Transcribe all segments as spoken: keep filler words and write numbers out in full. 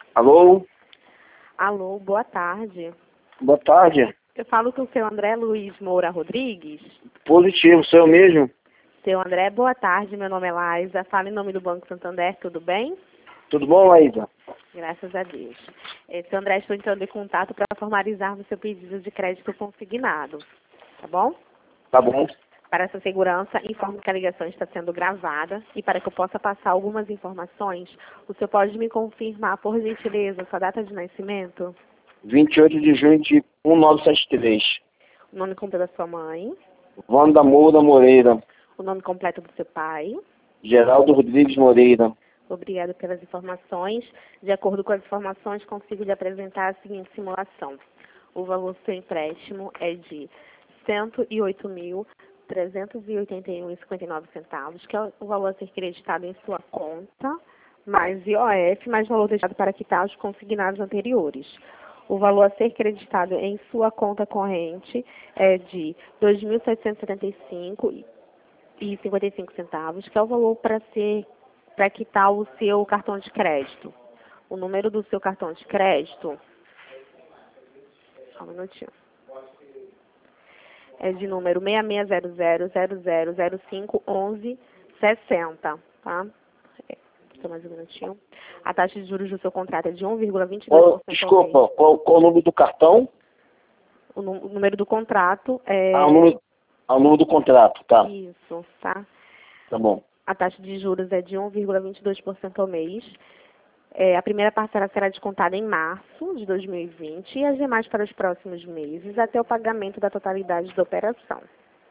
Alô? Alô, boa tarde. Boa tarde. Eu falo com o seu André Luiz Moura Rodrigues. Positivo, sou eu mesmo? Seu André, boa tarde. Meu nome é Laísa. Falo em nome do Banco Santander, tudo bem? Tudo bom, Laísa? Graças a Deus. É, seu André, estou entrando em contato para formalizar o seu pedido de crédito consignado. Tá bom? Tá bom. Para essa segurança, informo que a ligação está sendo gravada e para que eu possa passar algumas informações, o senhor pode me confirmar, por gentileza, sua data de nascimento, vinte e oito de junho de mil novecentos e setenta e três. o nome completo da sua mãe, Wanda Moura Moreira. o nome completo do seu pai. Geraldo Rodrigues Moreira. Obrigada pelas informações. De acordo com as informações, consigo lhe apresentar a seguinte simulação. O valor do seu empréstimo é de cento e oito mil, trezentos e oitenta e um reais e cinquenta e nove centavos, que é o valor a ser creditado em sua conta, mais I O F, mais valor deixado para quitar os consignados anteriores. O valor a ser creditado em sua conta corrente é de dois mil setecentos e setenta e cinco reais e cinquenta e cinco centavos, que é o valor para ser para quitar o seu cartão de crédito. O número do seu cartão de crédito, só um minutinho, é de número seis seis zero zero zero zero zero cinco um um sessenta, tá? É, só mais um minutinho. A taxa de juros do seu contrato é de um vírgula vinte e dois por cento Qual, ao mês. desculpa, qual, qual o número do cartão? O, nu- o número do contrato é... Ah, o número, ah, o número do contrato, tá. Isso, tá? Tá bom. A taxa de juros é de um vírgula vinte e dois por cento ao mês. É, a primeira parcela será descontada em março de dois mil e vinte e as demais para os próximos meses, até o pagamento da totalidade da operação.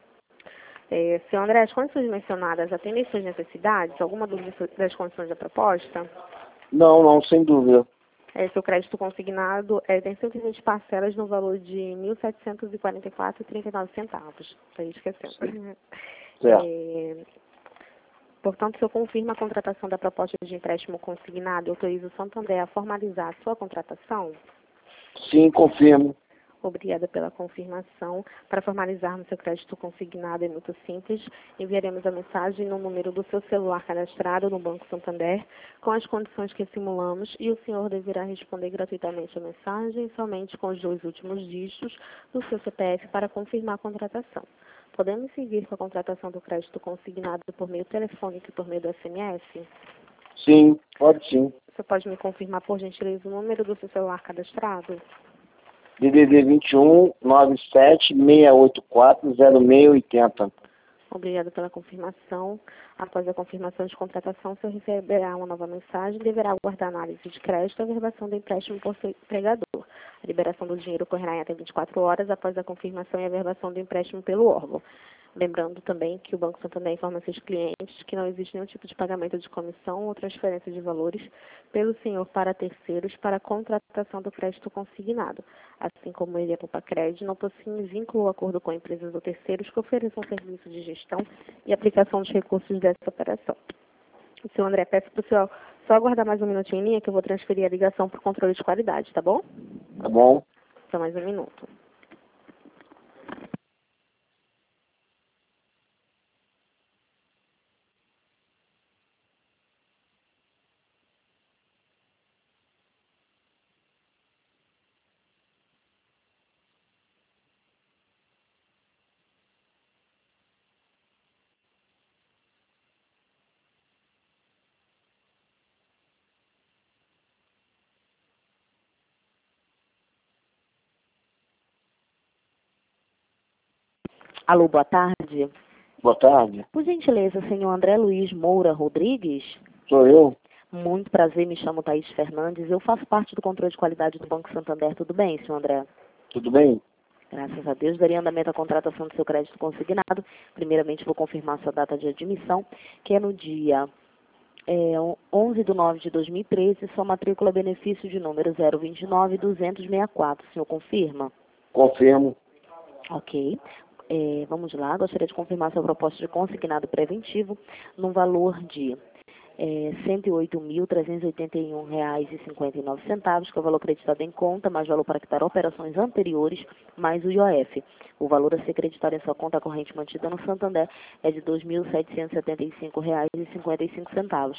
É, senhor André, as condições mencionadas atendem suas necessidades? Alguma dúvida das condições da proposta? Não, não, sem dúvida. É, seu crédito consignado é, tem cento e vinte parcelas no valor de mil setecentos e quarenta e quatro reais e trinta e nove centavos. Estou esquecendo. Certo. É, portanto, o senhor confirma a contratação da proposta de empréstimo consignado e autoriza o Santander a formalizar a sua contratação? Sim, confirmo. Obrigada pela confirmação. Para formalizarmos seu crédito consignado é muito simples. Enviaremos a mensagem no número do seu celular cadastrado no Banco Santander, com as condições que simulamos, e o senhor deverá responder gratuitamente a mensagem somente com os dois últimos dígitos do seu C P F para confirmar a contratação. Podemos seguir com a contratação do crédito consignado por meio telefônico e por meio do S M S? Sim, pode sim. Você pode me confirmar, por gentileza, o número do seu celular cadastrado? D D D vinte e um, nove sete, seis oito quatro, zero seis oito zero. Obrigada pela confirmação. Após a confirmação de contratação, o senhor receberá uma nova mensagem e deverá aguardar análise de crédito e a averbação do empréstimo por seu empregador. A liberação do dinheiro ocorrerá em até vinte e quatro horas após a confirmação e a averbação do empréstimo pelo órgão. Lembrando também que o Banco Santander informa seus clientes que não existe nenhum tipo de pagamento de comissão ou transferência de valores pelo senhor para terceiros para a contratação do crédito consignado, assim como ele, a Poupa-Crédito, não possui vínculo ou acordo com empresas ou terceiros que ofereçam serviço de gestão e aplicação dos recursos dessa operação. O senhor André, peço para o senhor só aguardar mais um minutinho em linha que eu vou transferir a ligação para o controle de qualidade, tá bom? Tá bom? Só mais um minuto. Alô, boa tarde. Boa tarde. Por gentileza, senhor André Luiz Moura Rodrigues? Sou eu? Muito prazer, me chamo Thaís Fernandes. Eu faço parte do controle de qualidade do Banco Santander. Tudo bem, senhor André? Tudo bem? Graças a Deus, daria andamento à contratação do seu crédito consignado. Primeiramente, vou confirmar sua data de admissão, que é no dia é, onze de nove de dois mil e treze, sua matrícula benefício de número zero vinte e nove duzentos e sessenta e quatro. O senhor confirma? Confirmo. Ok. É, vamos lá, gostaria de confirmar sua proposta de consignado preventivo no valor de é, cento e oito mil, trezentos e oitenta e um reais e cinquenta e nove centavos, que é o valor acreditado em conta, mais valor para quitar operações anteriores, mais o I O F. O valor a ser acreditado em sua conta corrente mantida no Santander é de dois mil setecentos e setenta e cinco reais e cinquenta e cinco centavos.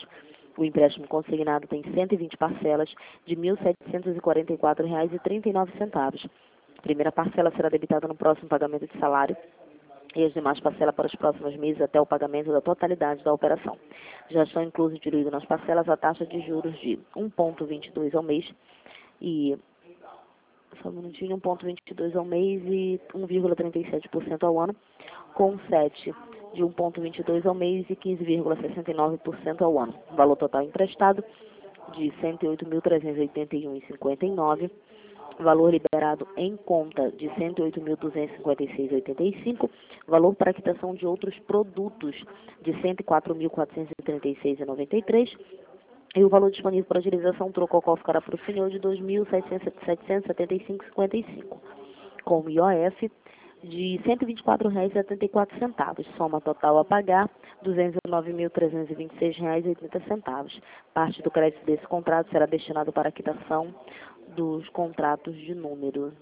O empréstimo consignado tem cento e vinte parcelas de mil setecentos e quarenta e quatro reais e trinta e nove centavos. A primeira parcela será debitada no próximo pagamento de salário e as demais parcelas para os próximos meses até o pagamento da totalidade da operação. Já estão inclusos e diluídos nas parcelas a taxa de juros de um vírgula vinte e dois ao mês e só um minutinho, um vírgula vinte e dois ao mês e um vírgula trinta e sete por cento ao ano, com sete de um vírgula vinte e dois ao mês e quinze vírgula sessenta e nove por cento ao ano. O valor total emprestado de cento e oito mil trezentos e oitenta e um reais e cinquenta e nove centavos. Valor liberado em conta de cento e oito mil duzentos e cinquenta e seis reais e oitenta e cinco centavos, valor para quitação de outros produtos de cento e quatro mil quatrocentos e trinta e seis reais e noventa e três centavos, e o valor disponível para utilização troco ao qual ficará para o senhor de dois mil setecentos e setenta e cinco reais e cinquenta e cinco centavos, com I O F de cento e vinte e quatro reais e setenta e quatro centavos, soma total a pagar duzentos e nove mil trezentos e vinte e seis reais e oitenta centavos. Parte do crédito desse contrato será destinado para a quitação dos contratos de número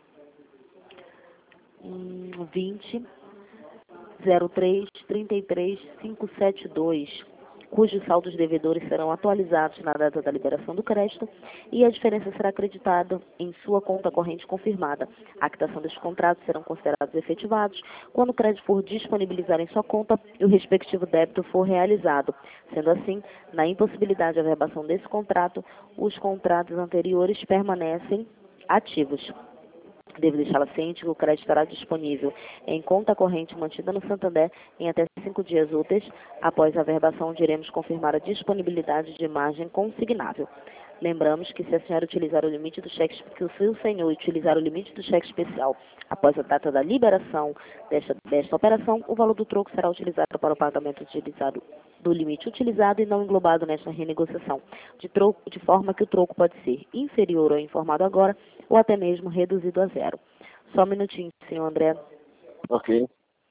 vinte zero três trinta e três quinhentos e setenta e dois, cujos saldos devedores serão atualizados na data da liberação do crédito e a diferença será acreditada em sua conta corrente confirmada. A quitação desses contratos serão considerados efetivados quando o crédito for disponibilizado em sua conta e o respectivo débito for realizado. Sendo assim, na impossibilidade de averbação desse contrato, os contratos anteriores permanecem ativos. Devo deixá-la ciente que o crédito estará disponível em conta corrente mantida no Santander em até cinco dias úteis. Após a averbação, iremos confirmar a disponibilidade de margem consignável. Lembramos que se a senhora utilizar o limite do cheque, que o seu senhor utilizar o limite do cheque especial após a data da liberação desta, desta operação, o valor do troco será utilizado para o pagamento utilizado do limite utilizado e não englobado nesta renegociação, de, troco, de forma que o troco pode ser inferior ao informado agora ou até mesmo reduzido a zero. Só um minutinho, senhor André. Ok.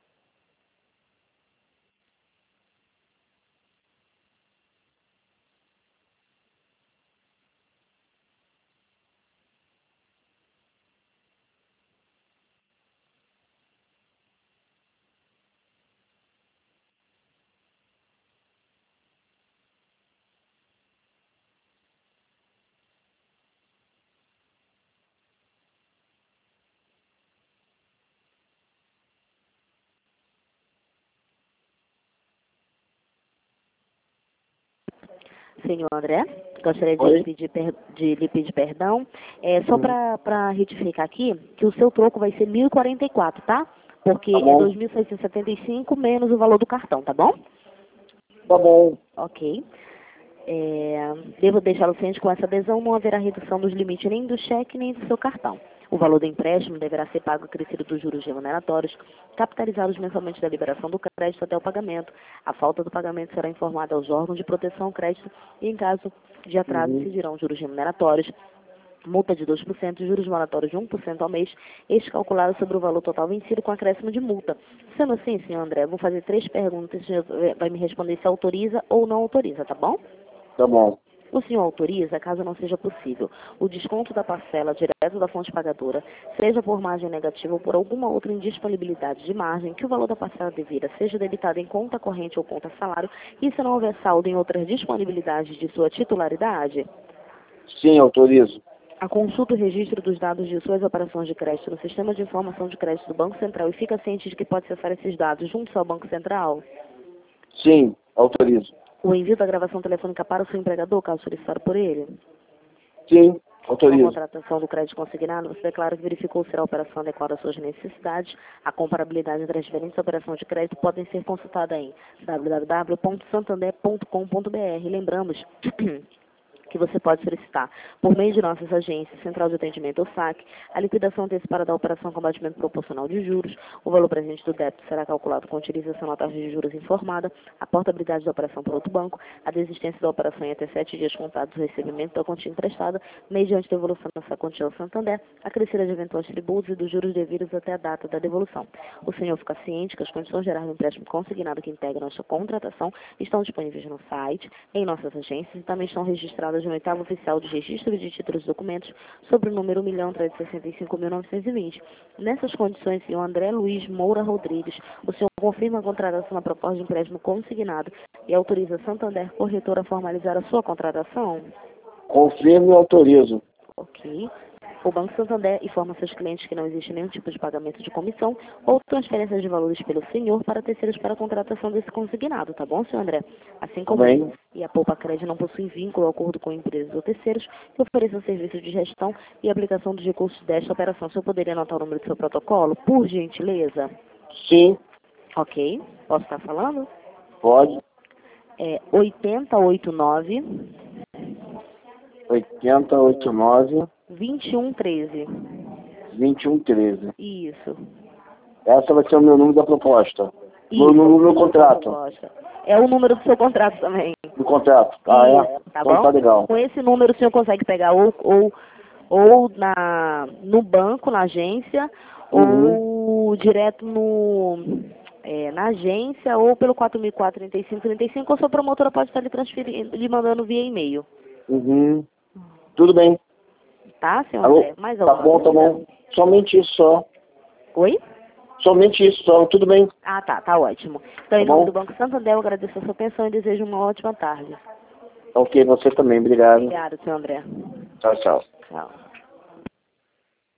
Senhor André, gostaria de, Oi? lhe pedir, per, de lhe pedir perdão. É, só Uhum. para retificar aqui, que o seu troco vai ser mil e quarenta e quatro, tá? Porque Tá é bom. dois mil seiscentos e setenta e cinco menos o valor do cartão, tá bom? Tá bom. Ok. É, devo deixá-lo ciente que com essa adesão não haverá redução dos limites nem do cheque nem do seu cartão. O valor do empréstimo deverá ser pago acrescido dos juros remuneratórios, capitalizados mensalmente da liberação do crédito até o pagamento. A falta do pagamento será informada aos órgãos de proteção ao crédito e, em caso de atraso, Uhum. incidirão juros remuneratórios, multa de dois por cento, juros moratórios de um por cento ao mês, este calculado sobre o valor total vencido com acréscimo de multa. Sendo assim, senhor André, vou fazer três perguntas, o senhor vai me responder se autoriza ou não autoriza, tá bom? Tá bom. O senhor autoriza, caso não seja possível, o desconto da parcela direto da fonte pagadora, seja por margem negativa ou por alguma outra indisponibilidade de margem, que o valor da parcela devida seja debitado em conta corrente ou conta salário, e se não houver saldo em outras disponibilidades de sua titularidade? Sim, autorizo. A consulta e registro dos dados de suas operações de crédito no Sistema de Informação de Crédito do Banco Central e fica ciente de que pode acessar esses dados junto ao Banco Central? Sim, autorizo. O envio da gravação telefônica para o seu empregador, caso solicitado por ele? Sim, Com a autorizo. contratação do crédito consignado, você declara que verificou se a operação adequada às suas necessidades. A comparabilidade entre as diferentes operações de crédito podem ser consultada em w w w ponto santander ponto com ponto b r. Lembramos que você pode solicitar, por meio de nossas agências, Central de Atendimento ou S A C, a liquidação antecipada da operação com abatimento proporcional de juros. O valor presente do débito será calculado com utilização da taxa de juros informada, a portabilidade da operação por outro banco, a desistência da operação em até sete dias contados do recebimento da quantia emprestada, mediante devolução dessa quantia ao Santander, acrescida de eventuais tributos e dos juros devidos até a data da devolução. O senhor fica ciente que as condições gerais do empréstimo consignado que integram esta contratação estão disponíveis no site, em nossas agências e também estão registradas página oitava oficial de registro de títulos e documentos sobre o número um milhão trezentos e sessenta e cinco mil novecentos e vinte. Nessas condições, senhor André Luiz Moura Rodrigues, o senhor confirma a contratação na proposta de empréstimo consignado e autoriza Santander Corretora a formalizar a sua contratação? Confirmo e autorizo. Ok. O Banco Santander informa seus clientes que não existe nenhum tipo de pagamento de comissão ou transferência de valores pelo senhor para terceiros para a contratação desse consignado, tá bom, senhor André? Assim como Bem. e a Poupa Crédito não possui vínculo ou acordo com empresas ou terceiros que ofereçam serviço de gestão e aplicação dos recursos desta operação. O senhor poderia anotar o número do seu protocolo, por gentileza? Sim. Ok. Posso estar falando? Pode. É oitenta e oitenta e nove oitenta e oitenta e nove vinte e um treze. vinte e um treze. Isso. Essa vai ser o meu número da proposta. Isso. Meu número do meu contrato. Proposta. É o número do seu contrato também. Do contrato. Ah, é? Isso, tá Então bom? tá legal. Com esse número o senhor consegue pegar ou, ou, ou na, no banco, na agência, Uhum. ou direto no, é, na agência, ou pelo quatro mil e quatrocentos e trinta e cinco trinta e cinco, ou sua promotora pode estar lhe transferindo, lhe mandando via e-mail. Uhum. Tudo bem. Tá, senhor Alô? André? Mais Tá alguma bom, tá dúvida? bom. Somente isso só. Oi? Somente isso só. Tudo bem. Ah, tá, tá ótimo. Então, Tá em nome bom? do Banco Santander, eu agradeço a sua atenção e desejo uma ótima tarde. Ok, você também. Obrigado. Obrigada, senhor André. Tchau, tchau. Tchau.